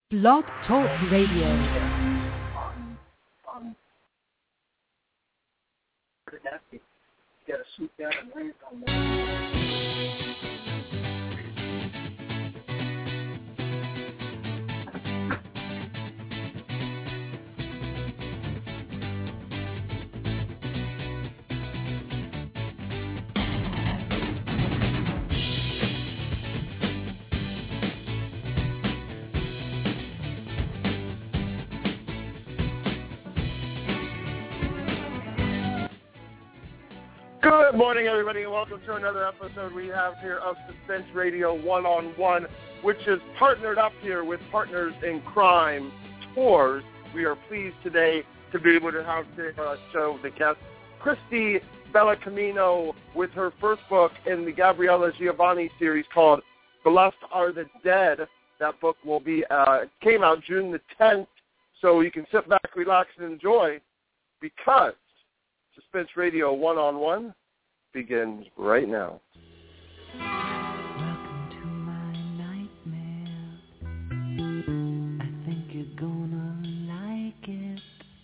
Blog Talk Radio. You gotta swoop down and land on that. Good morning, everybody, and welcome to another episode we have here of Suspense Radio One-on-One, which is partnered up here with Partners in Crime Tours. We are pleased today to be able to have to show the guest, Christy Bellicamino, with her first book in the Gabriella Giovanni series called Blessed Are the Dead. That book will be came out June the 10th, so you can sit back, relax, and enjoy, because Suspense Radio One-on-One begins right now. Welcome to my nightmare. I think you're gonna like it.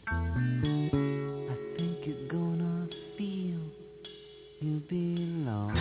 I think you're gonna feel you belong.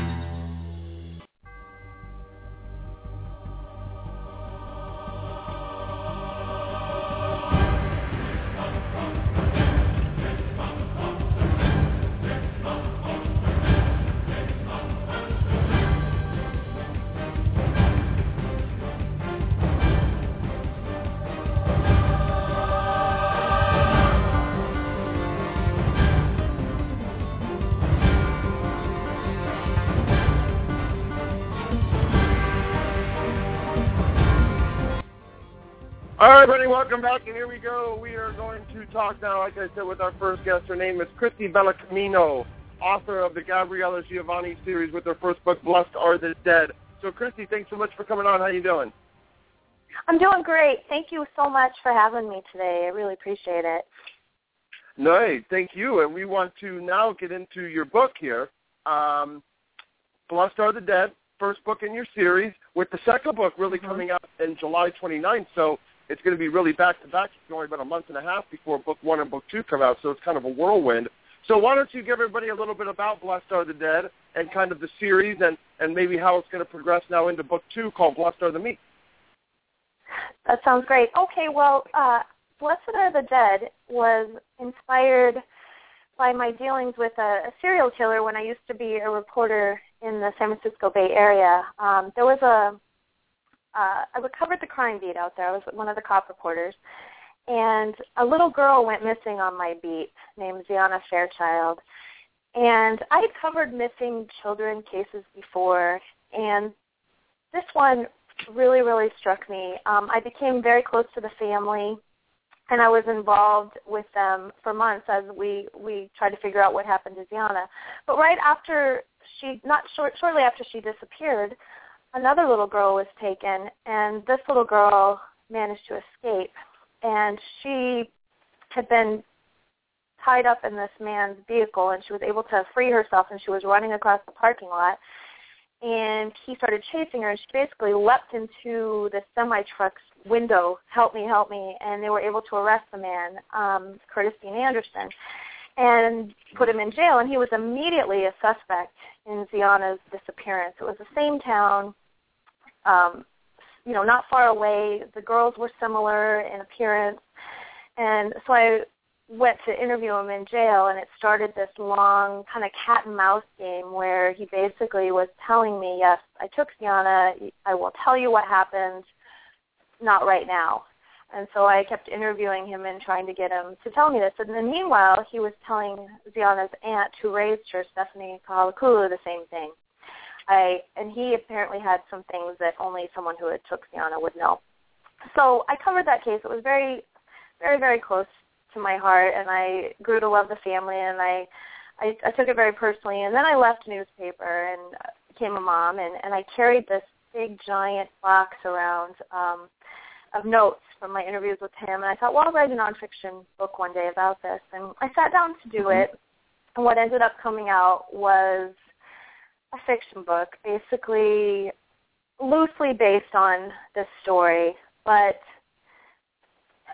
All right, everybody, welcome back, and here we go. We are going to talk now, like I said, with our first guest. Her name is Christy Bellicamino, author of the Gabriella Giovanni series with her first book, Blessed Are the Dead. So, Christy, thanks so much for coming on. How you doing? I'm doing great. Thank you so much for having me today. I really appreciate it. Nice. Thank you. And we want to now get into your book here, Blessed Are the Dead, first book in your series, with the second book really coming out in July 29th. So it's going to be really back-to-back. It's only about a month and a half before book one and book two come out, so it's kind of a whirlwind. So why don't you give everybody a little bit about Blessed Are the Dead and kind of the series and maybe how it's going to progress now into book two called Blessed Are the Meek. That sounds great. Okay, well, Blessed Are the Dead was inspired by my dealings with a serial killer when I used to be a reporter in the San Francisco Bay Area. I covered the crime beat out there. I was one of the cop reporters. And a little girl went missing on my beat named Ziana Fairchild. And I had covered missing children cases before, and this one really, really struck me. I became very close to the family, and I was involved with them for months as we tried to figure out what happened to Ziana. But right after shortly after she disappeared, another little girl was taken, and this little girl managed to escape. And she had been tied up in this man's vehicle, and she was able to free herself, and she was running across the parking lot. And he started chasing her, and she basically leapt into the semi-truck's window, help me, and they were able to arrest the man, Curtis Dean Anderson, and put him in jail. And he was immediately a suspect in Ziana's disappearance. It was the same town, not far away. The girls were similar in appearance. And so I went to interview him in jail, and it started this long kind of cat and mouse game where he basically was telling me, yes, I took Ziana, I will tell you what happened, not right now. And so I kept interviewing him and trying to get him to tell me this. And then meanwhile, he was telling Ziana's aunt, who raised her, Stephanie Kahalakulu, the same thing. And he apparently had some things that only someone who had took Ziana would know. So I covered that case. It was very, very, very close to my heart, and I grew to love the family, and I took it very personally. And then I left newspaper and became a mom, and I carried this big, giant box around of notes from my interviews with him. And I thought, well, I'll write a nonfiction book one day about this. And I sat down to do it, and what ended up coming out was a fiction book, basically loosely based on this story, but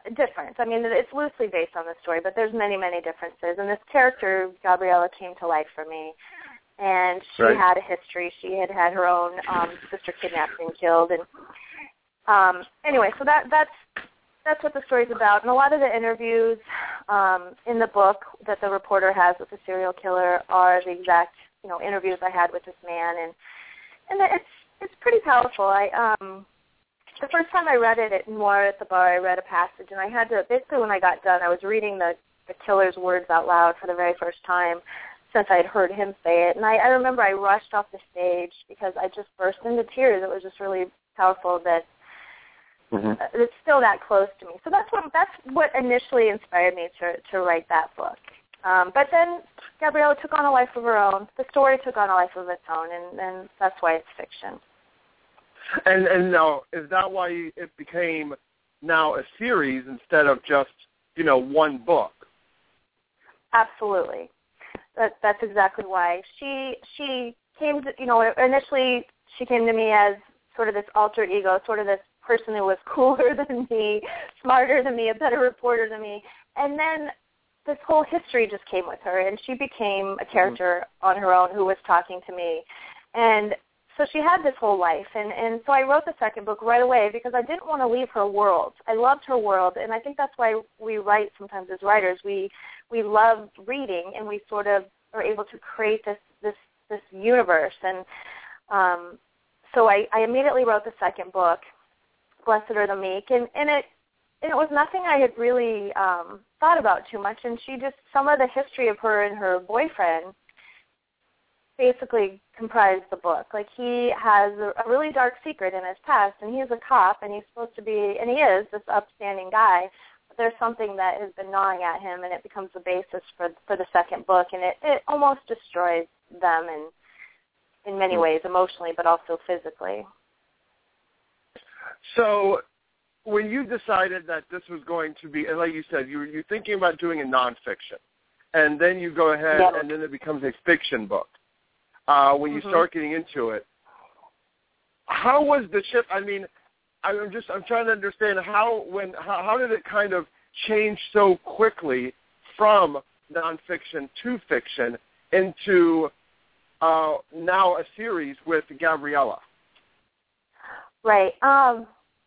different. I mean, it's loosely based on the story, but there's many, many differences. And this character, Gabriella, came to life for me. And she had a history. She had her own sister kidnapped and killed. And anyway, so that's what the story's about. And a lot of the interviews in the book that the reporter has with the serial killer are the exact, interviews I had with this man. And it's pretty powerful. The first time I read it at Noir at the Bar, I read a passage, and I had to, basically when I got done, I was reading the killer's words out loud for the very first time since I had heard him say it. And I remember I rushed off the stage because I just burst into tears. It was just really powerful that it's still that close to me. So that's what initially inspired me to write that book. But then Gabriella took on a life of her own. The story took on a life of its own, and that's why it's fiction. And now, is that why it became now a series instead of just, one book? Absolutely. That's exactly why. She came to, initially she came to me as sort of this alter ego, sort of this person who was cooler than me, smarter than me, a better reporter than me. And then this whole history just came with her, and she became a character on her own who was talking to me. And so she had this whole life, and so I wrote the second book right away because I didn't want to leave her world. I loved her world, and I think that's why we write sometimes as writers. We love reading, and we sort of are able to create this universe. And so I immediately wrote the second book, Blessed Are the Meek, and it was nothing I had really thought about too much. And some of the history of her and her boyfriend basically comprised the book. Like, he has a really dark secret in his past, and he's a cop, and he's supposed to be, and he is this upstanding guy, but there's something that has been gnawing at him, and it becomes the basis for the second book, and it almost destroys them in many ways, emotionally, but also physically. So when you decided that this was going to be, and like you said, you're thinking about doing a nonfiction, and then you go ahead and then it becomes a fiction book. When you start getting into it, how was the shift? I mean, I'm trying to understand how did it kind of change so quickly from nonfiction to fiction into now a series with Gabriella? Right. I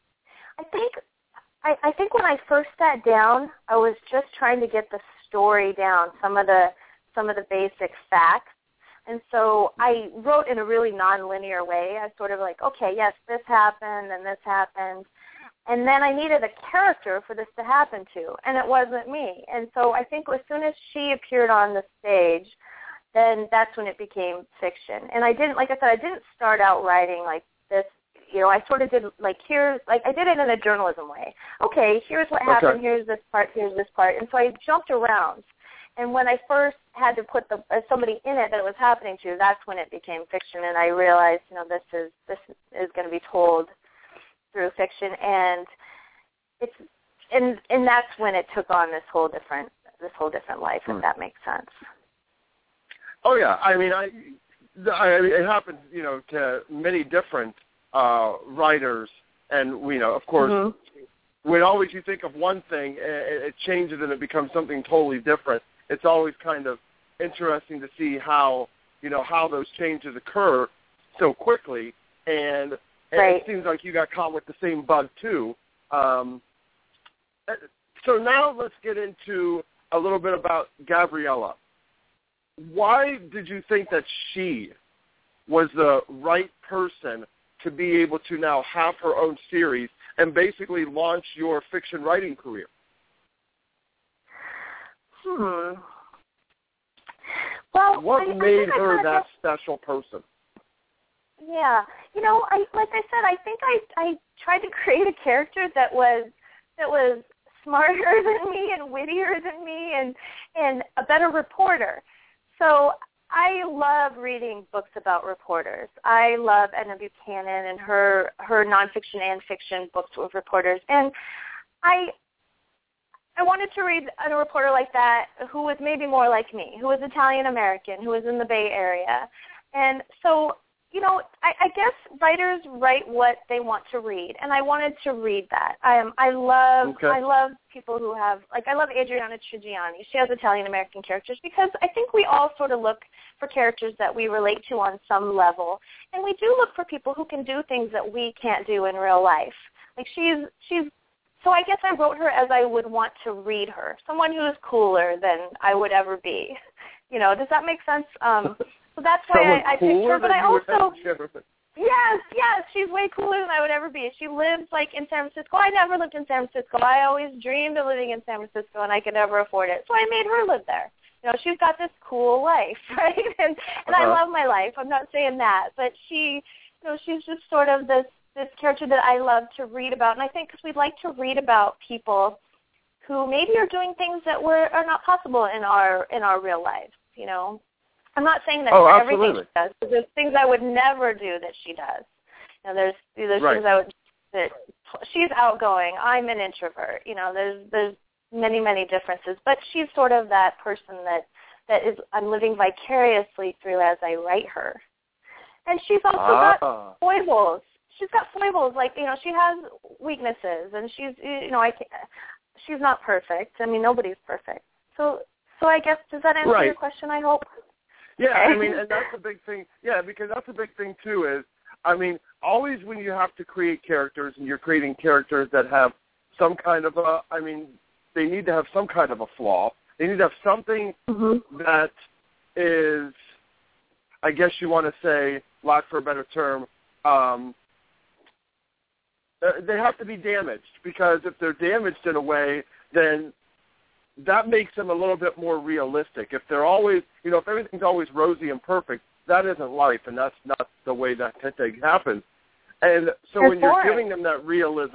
think when I first sat down, I was just trying to get the story down, some of the basic facts. And so I wrote in a really nonlinear way. I sort of like, okay, yes, this happened and this happened. And then I needed a character for this to happen to, and it wasn't me. And so I think as soon as she appeared on the stage, then that's when it became fiction. And I didn't start out writing like this. I sort of did I did it in a journalism way. Okay, here's what happened, here's this part. And so I jumped around. And when I first had to put somebody in it that it was happening to, that's when it became fiction. And I realized, this is going to be told through fiction, and that's when it took on this whole different life, if that makes sense. Oh yeah, I mean, it happens, to many different writers, and of course, when always you think of one thing, it changes and it becomes something totally different. It's always kind of interesting to see how those changes occur so quickly, and it seems like you got caught with the same bug too. So now let's get into a little bit about Gabriella. Why did you think that she was the right person to be able to now have her own series and basically launch your fiction writing career? Well, what made her that special person? Yeah, like I said, I think I tried to create a character that was smarter than me and wittier than me and a better reporter. So I love reading books about reporters. I love Edna Buchanan and her nonfiction and fiction books with reporters. And I wanted to read a reporter like that who was maybe more like me, who was Italian-American, who was in the Bay Area. And so, I guess writers write what they want to read, and I wanted to read that. I love people who have, I love Adriana Trigiani. She has Italian-American characters because I think we all sort of look for characters that we relate to on some level, and we do look for people who can do things that we can't do in real life. So I guess I wrote her as I would want to read her, someone who is cooler than I would ever be. Does that make sense? So that's why I picked her, but I also, yes, she's way cooler than I would ever be. She lives, in San Francisco. I never lived in San Francisco. I always dreamed of living in San Francisco, and I could never afford it. So I made her live there. She's got this cool life, right? And I love my life. I'm not saying that, but she's just sort of this character that I love to read about. And I think because we'd like to read about people who maybe are doing things that are not possible in our real lives, I'm not saying that everything she does, because there's things I would never do that she does. There's things I would. She's outgoing. I'm an introvert. There's many, many differences. But she's sort of that person that is I'm living vicariously through as I write her. And she's also got foibles. She's got foibles. She has weaknesses, and she's not perfect. I mean, nobody's perfect. So I guess, does that answer your question, I hope? Yeah, and that's a big thing. Yeah, because that's a big thing, too, is, always when you have to create characters and you're creating characters that have some kind of they need to have some kind of a flaw. They need to have something that is, I guess you want to say, lack for a better term, they have to be damaged, because if they're damaged in a way, then that makes them a little bit more realistic. If they're always, if everything's always rosy and perfect, that isn't life, and that's not the way that thing happens. And so when you're giving them that realism,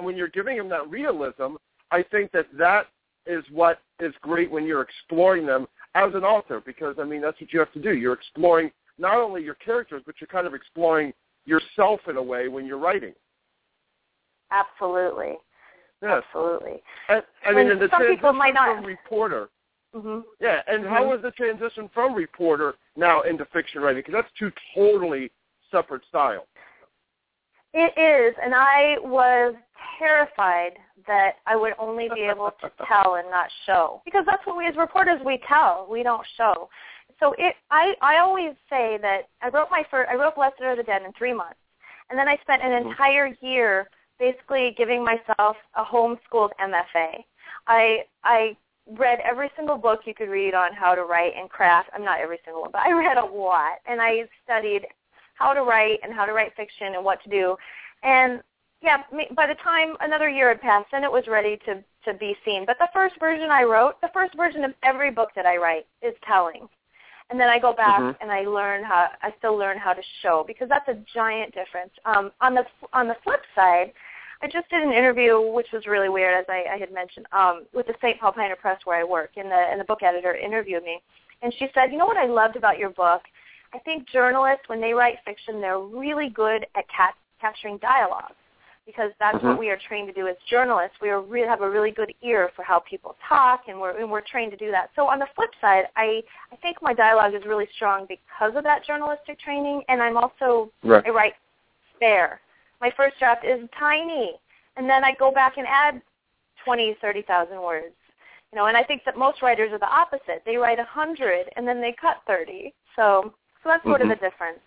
I think that is what is great when you're exploring them as an author, because, that's what you have to do. You're exploring not only your characters, but you're kind of exploring yourself in a way when you're writing. Absolutely. Yes. Absolutely. And the transition might not from reporter. Yeah, and how was the transition from reporter now into fiction writing? Because that's two totally separate styles. It is, and I was terrified that I would only be able to tell and not show, because that's what we as reporters, we tell, we don't show. So I always say that I wrote Blessed Are the Dead in 3 months, and then I spent an entire year basically giving myself a homeschooled MFA. I read every single book you could read on how to write and craft. Not every single one, but I read a lot, and I studied how to write and how to write fiction and what to do. And, by the time another year had passed, then it was ready to be seen. But the first version I wrote, the first version of every book that I write is telling. And then I go back and I still learn how to show, because that's a giant difference. On the flip side, I just did an interview, which was really weird, as I had mentioned, with the St. Paul Pioneer Press where I work, and the book editor interviewed me. And she said, what I loved about your book? I think journalists, when they write fiction, they're really good at capturing dialogue, because that's what we are trained to do as journalists. We have a really good ear for how people talk, and we're trained to do that. So on the flip side, I think my dialogue is really strong because of that journalistic training, and I'm also, I write fair. My first draft is tiny, and then I go back and add 20, 30,000 words. And I think that most writers are the opposite. They write 100, and then they cut 30. So that's sort of the difference.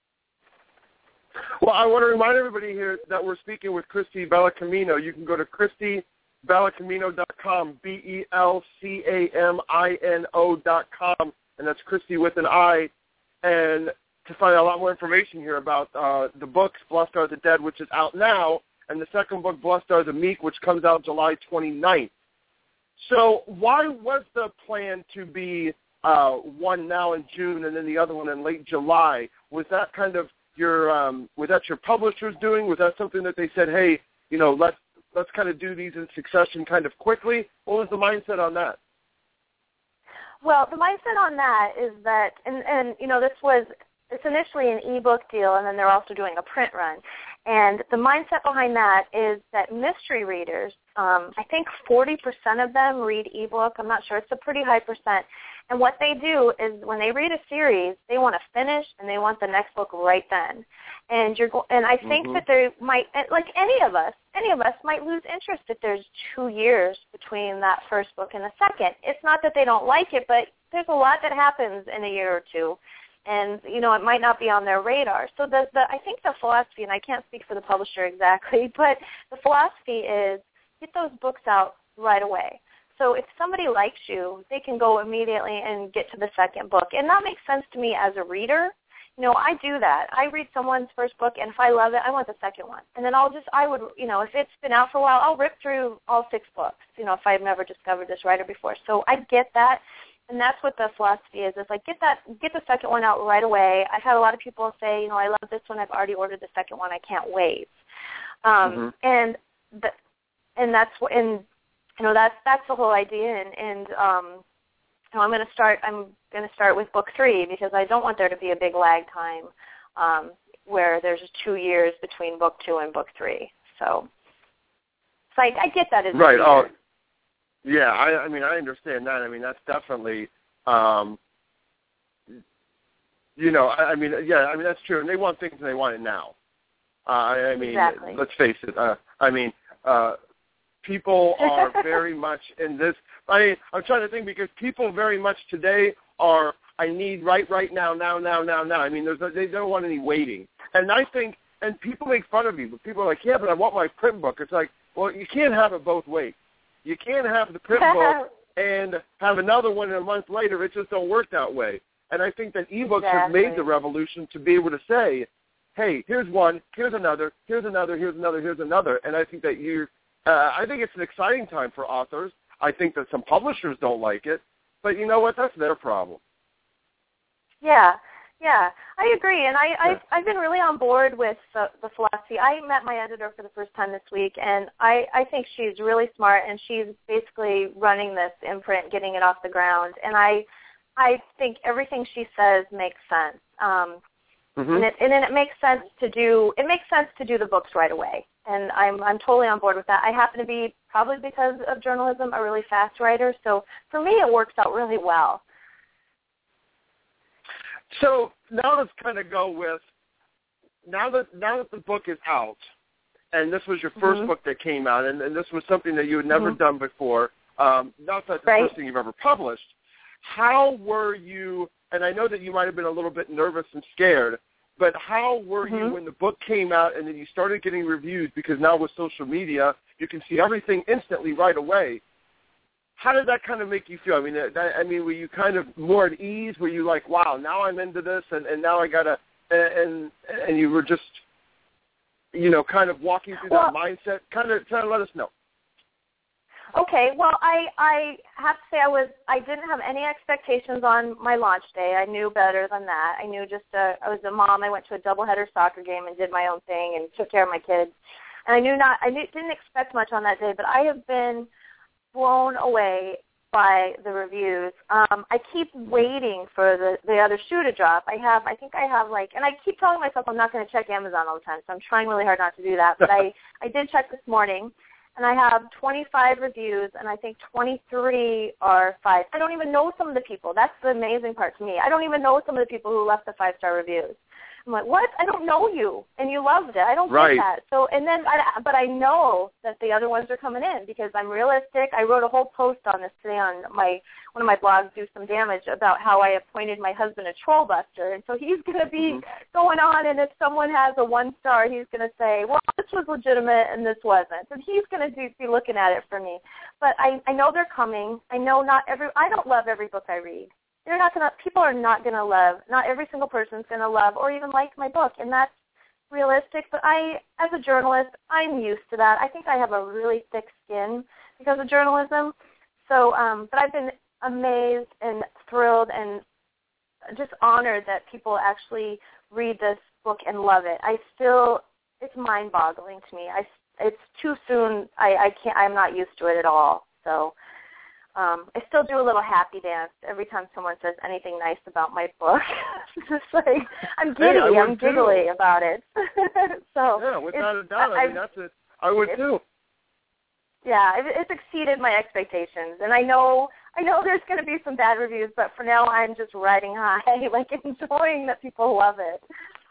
Well, I want to remind everybody here that we're speaking with Christy Bellicamino. You can go to ChristyBellicamino.com, BELCAMINO.com, and that's Christy with an I, and to find out a lot more information here about the books, Blessed Are the Dead, which is out now, and the second book, Blessed Are the Meek, which comes out July 29th. So why was the plan to be one now in June and then the other one in late July? Was that kind of was that your publishers doing? Was that something that they said, hey, let's kind of do these in succession kind of quickly? What was the mindset on that? Well, the mindset on that is that, and it's initially an ebook deal, and then they're also doing a print run. And the mindset behind that is that mystery readers I think 40% of them read ebook. I'm not sure. It's a pretty high percent. And what they do is when they read a series, they want to finish and they want the next book right then. And I think that they might, like any of us might lose interest if there's 2 years between that first book and the second. It's not that they don't like it, but there's a lot that happens in a year or two. And, you know, it might not be on their radar. So I think the philosophy, and I can't speak for the publisher exactly, but the philosophy is get those books out right away. So if somebody likes you, they can go immediately and get to the second book. And that makes sense to me as a reader. You know, I do that. I read someone's first book, and if I love it, I want the second one. And then if it's been out for a while, I'll rip through all 6 books, you know, if I've never discovered this writer before. So I get that. And that's what the philosophy is. It's like get the second one out right away. I've had a lot of people say, you know, I love this one. I've already ordered the second one. I can't wait. And that's what, and you know, that's the whole idea. And you know, I'm going to start with book 3 because I don't want there to be a big lag time where there's 2 years between book 2 and book 3. So I get that as right. A reader. Yeah, I mean, I understand that. I mean, that's definitely, you know, I mean, that's true. And they want things and they want it now. I mean, exactly. Let's face it. I mean, people are very much in this. I mean, I'm trying to think because people very much today are, I need right now. I mean, they don't want any waiting. And I think, and people make fun of you, but people are like, yeah, but I want my print book. It's like, well, you can't have it both ways. You can't have the print book and have another one a month later. It just don't work that way. And I think that ebooks have made the revolution to be able to say, hey, here's one, here's another, here's another, here's another, here's another. And I think that I think it's an exciting time for authors. I think that some publishers don't like it. But you know what? That's their problem. Yeah, I agree, and I've been really on board with the philosophy. I met my editor for the first time this week, and I think she's really smart, and she's basically running this imprint, getting it off the ground, and I think everything she says makes sense. And it makes sense to do the books right away, and I'm totally on board with that. I happen to be, probably because of journalism, a really fast writer, so for me it works out really well. So now let's kind of go with, now that the book is out, and this was your first book that came out, and this was something that you had never done before, not that the first thing you've ever published, how were you, and I know that you might have been a little bit nervous and scared, but how were you when the book came out and then you started getting reviews, because now with social media, you can see everything instantly right away. How did that kind of make you feel? I mean, were you kind of more at ease? Were you like, wow, now I'm into this, and now I gotta, and you were just, you know, kind of walking through that mindset? Kind of let us know. Okay, well, I have to say I didn't have any expectations on my launch day. I knew better than that. I knew I was a mom. I went to a doubleheader soccer game and did my own thing and took care of my kids, and I didn't expect much on that day. But I have been blown away by the reviews. I keep waiting for the other shoe to drop. I think I have and I keep telling myself I'm not going to check Amazon all the time, so I'm trying really hard not to do that. But I did check this morning, and I have 25 reviews, and I think 23 are 5. I don't even know some of the people. That's the amazing part to me. I don't even know some of the people who left the 5-star reviews. I'm like, what? I don't know you, and you loved it. I don't get that. So, but I know that the other ones are coming in because I'm realistic. I wrote a whole post on this today on one of my blogs, Do Some Damage, about how I appointed my husband a troll buster, and so he's going to be going on, and if someone has a 1-star, he's going to say, well, this was legitimate and this wasn't, and he's going to be looking at it for me. But I know they're coming. I know I don't love every book I read. People are not going to love, not every single person's going to love or even like my book, and that's realistic. But as a journalist, I'm used to that. I think I have a really thick skin because of journalism. So, but I've been amazed and thrilled and just honored that people actually read this book and love it. It's mind-boggling to me. It's too soon. I'm not used to it at all. So. I still do a little happy dance every time someone says anything nice about my book. It's just like, I'm giddy, I'm giggly about it. So yeah, without a doubt. I would too. Yeah, it's exceeded my expectations, and I know there's going to be some bad reviews, but for now I'm just riding high, like enjoying that people love it.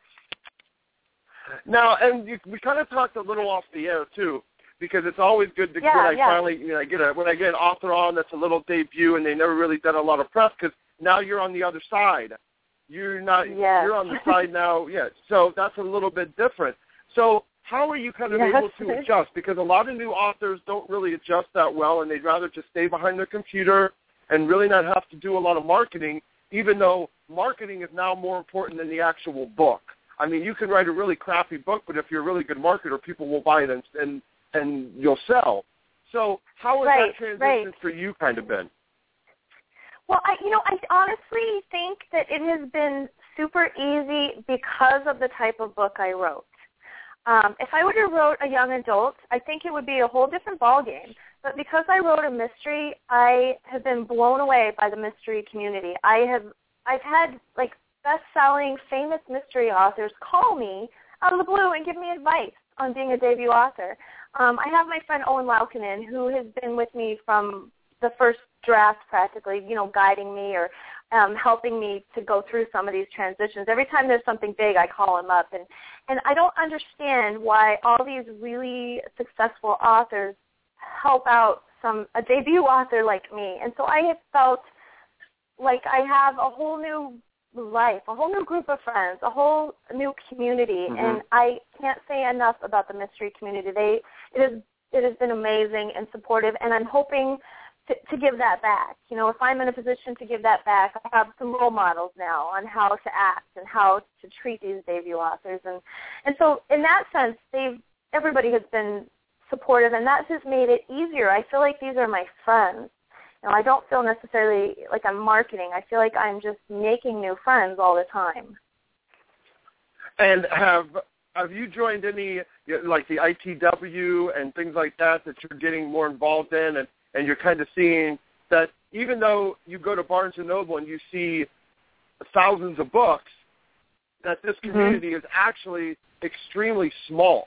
Now, and we kind of talked a little off the air too, because it's always good to finally, I get when I get an author on that's a little debut and they never really done a lot of press, because now you're on the other side. You're on the side now, so that's a little bit different. So how are you kind of able to adjust? Because a lot of new authors don't really adjust that well, and they'd rather just stay behind their computer and really not have to do a lot of marketing, even though marketing is now more important than the actual book. I mean, you can write a really crappy book, but if you're a really good marketer, people will buy it and you'll sell. So how has that transition for you kind of been? Well, I honestly think that it has been super easy because of the type of book I wrote. If I would have wrote a young adult, I think it would be a whole different ballgame. But because I wrote a mystery, I have been blown away by the mystery community. I've had like best-selling, famous mystery authors call me out of the blue and give me advice on being a debut author. I have my friend Owen Laukkanen, who has been with me from the first draft practically, guiding me or helping me to go through some of these transitions. Every time there's something big, I call him up. And I don't understand why all these really successful authors help out a debut author like me. And so I have felt like I have a whole new life, a whole new group of friends, a whole new community, and I can't say enough about the mystery community. It has been amazing and supportive, and I'm hoping to give that back. If I'm in a position to give that back, I have some role models now on how to act and how to treat these debut authors, and so in that sense, everybody has been supportive, and that has made it easier. I feel like these are my friends. I don't feel necessarily like I'm marketing. I feel like I'm just making new friends all the time. And have you joined any, like the ITW and things like that you're getting more involved in, and you're kind of seeing that even though you go to Barnes & Noble and you see thousands of books, that this community is actually extremely small.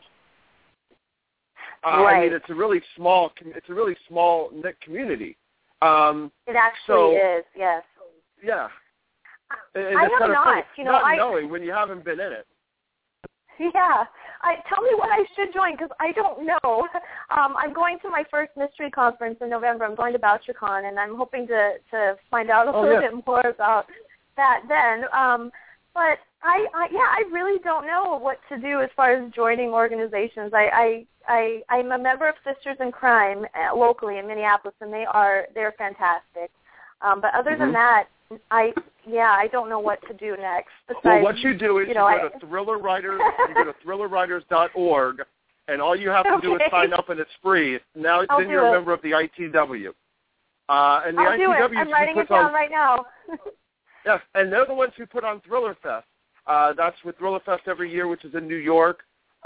Right. I mean, it's a really small knit community. It actually is, yes. Yeah. And I it's have kind of not. funny, not knowing when you haven't been in it. Yeah. Tell me what I should join, because I don't know. I'm going to my first mystery conference in November. I'm going to BoucherCon, and I'm hoping to find out a little bit more about that then. But I really don't know what to do as far as joining organizations. I'm a member of Sisters in Crime locally in Minneapolis, and they're fantastic. But other than that, I don't know what to do next. Besides, what you do is you go to Thriller Writers, you go to thrillerwriters.org, and all you have to do is sign up, and it's free. Then you're a member of the ITW. And the I'll do it. I'm writing it down right now. Yes, and they're the ones who put on Thriller Fest. That's with Thriller Fest every year, which is in New York.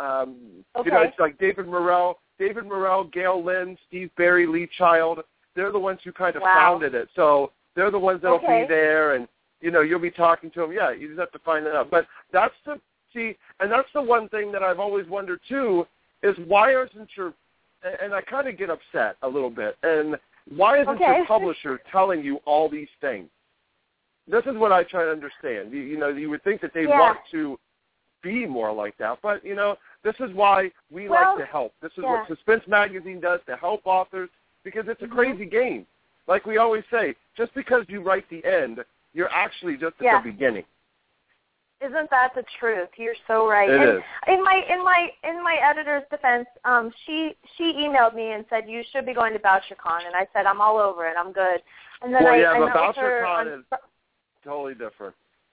It's like David Morrell, Gail Lynn, Steve Berry, Lee Child. They're the ones who kind of founded it. So they're the ones that'll be there, and you'll be talking to them. Yeah, you just have to find that out. But that's the one thing that I've always wondered too is why isn't your, and I kind of get upset a little bit, and why isn't your publisher telling you all these things? This is what I try to understand. You would think that they want to be more like that, but this is why we like to help. This is what Suspense Magazine does to help authors, because it's a crazy game. Like we always say, just because you write the end, you're actually just at the beginning. Isn't that the truth? You're so right. It is. In my editor's defense, she emailed me and said you should be going to BoucherCon, and I said I'm all over it. I'm good. And then I met with her BoucherCon is totally different.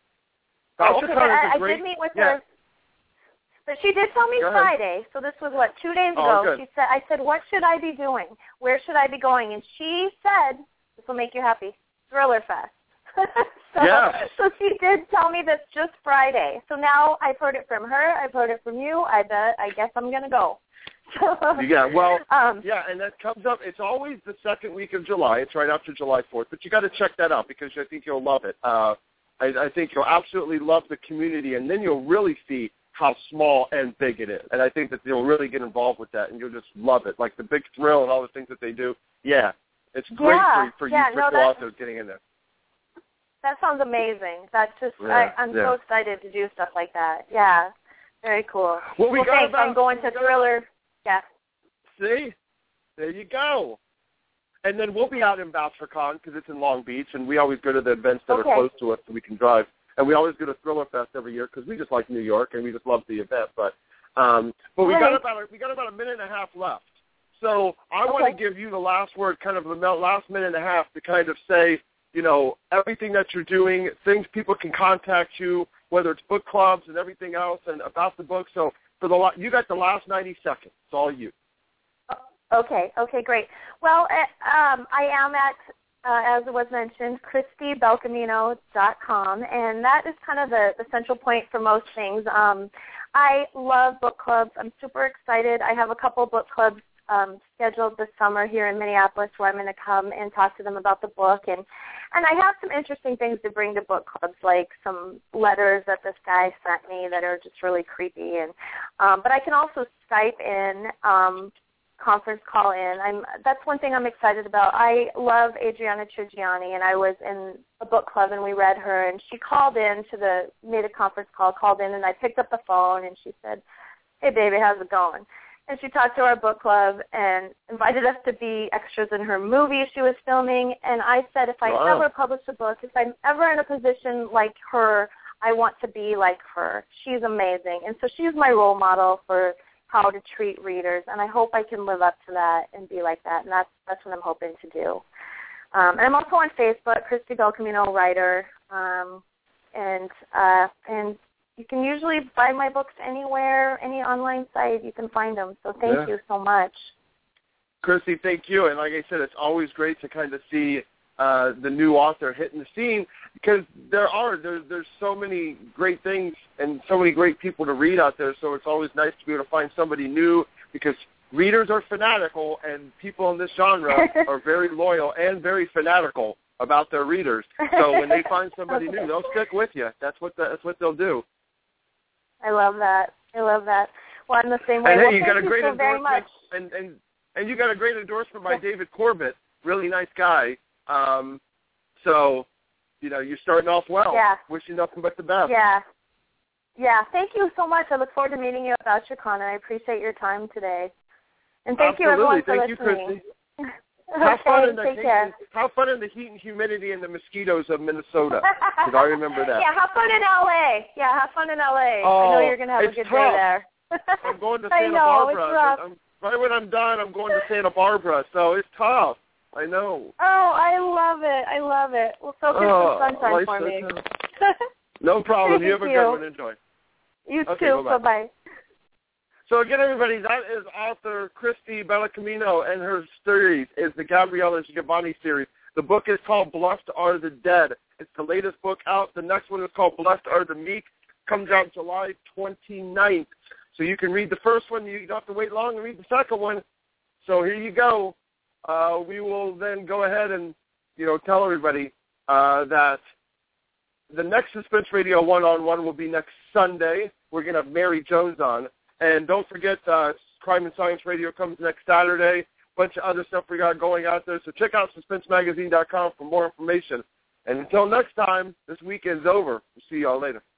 I did meet with her. But she did tell me Friday, so this was, 2 days ago. Good. I said, what should I be doing? Where should I be going? And she said, this will make you happy, Thriller Fest. So she did tell me this just Friday. So now I've heard it from her. I've heard it from you. I guess I'm going to go. And that comes up. It's always the second week of July. It's right after July 4th. But you got to check that out because I think you'll love it. I think you'll absolutely love the community, and then you'll really see how small and big it is. And I think that you'll really get involved with that, and you'll just love it. Like the Big Thrill and all the things that they do. Yeah, it's great for you authors getting in there. That sounds amazing. That's just, I'm so excited to do stuff like that. Yeah, very cool. Well, thanks. I'm going to Thriller. Yeah. See? There you go. And then we'll be out in BoucherCon because it's in Long Beach, and we always go to the events that are close to us so we can drive. And we always go to Thriller Fest every year because we just like New York and we just love the event. But we got about a minute and a half left. So I want to give you the last word, kind of the last minute and a half to kind of say, you know, everything that you're doing, things people can contact you, whether it's book clubs and everything else, and about the book. So you got the last 90 seconds. It's all you. Okay, great. Well, I am at, as it was mentioned, ChristyBelcamino.com, and that is kind of the central point for most things. I love book clubs. I'm super excited. I have a couple book clubs scheduled this summer here in Minneapolis where I'm going to come and talk to them about the book. And I have some interesting things to bring to book clubs, like some letters that this guy sent me that are just really creepy. And but I can also Skype in, conference call in. That's one thing I'm excited about. I love Adriana Trigiani, and I was in a book club, and we read her, and she called in made a conference call, called in, and I picked up the phone, and she said, "Hey, baby, how's it going?" And she talked to our book club and invited us to be extras in her movie she was filming. And I said, if I ever publish a book, if I'm ever in a position like her, I want to be like her. She's amazing. And so she's my role model for how to treat readers. And I hope I can live up to that and be like that. And that's what I'm hoping to do. And I'm also on Facebook, Christy Belcamino Writer. And you can usually buy my books anywhere, any online site. You can find them. So thank you so much. Christy, thank you. And like I said, it's always great to kind of see the new author hitting the scene because there's so many great things and so many great people to read out there. So it's always nice to be able to find somebody new because readers are fanatical and people in this genre are very loyal and very fanatical about their readers. So when they find somebody new, they'll stick with you. That's what they'll do. I love that. Well, I'm the same way. And hey, well, you got a great endorsement, and you got a great endorsement by David Corbett. Really nice guy. So, you know, you're starting off well. Yeah. Wish you nothing but the best. Yeah. Thank you so much. I look forward to meeting you at BoucherCon, and I appreciate your time today. And thank you, everyone, for listening. Thank you, Christy. Have fun in the heat and humidity and the mosquitoes of Minnesota. Because I remember that. Yeah, have fun in L.A. Oh, I know you're going to have a good day there. I'm going to Santa Barbara. Right when I'm done, I'm going to Santa Barbara. So it's tough. I know. Oh, I love it. Well, so good some sunshine for me. No problem. You have a good one. Enjoy. You too. Bye-bye. So again, everybody, that is author Christy Belcamino, and her series is the Gabriella Giovanni series. The book is called Blessed Are the Dead. It's the latest book out. The next one is called Blessed Are the Meek. Comes out July 29th. So you can read the first one. You don't have to wait long to read the second one. So here you go. We will then go ahead and, tell everybody that the next Suspense Radio one-on-one will be next Sunday. We're going to have Mary Jones on. And don't forget, Crime and Science Radio comes next Saturday. Bunch of other stuff we got going out there. So check out SuspenseMagazine.com for more information. And until next time, this weekend's over. We'll see y'all later.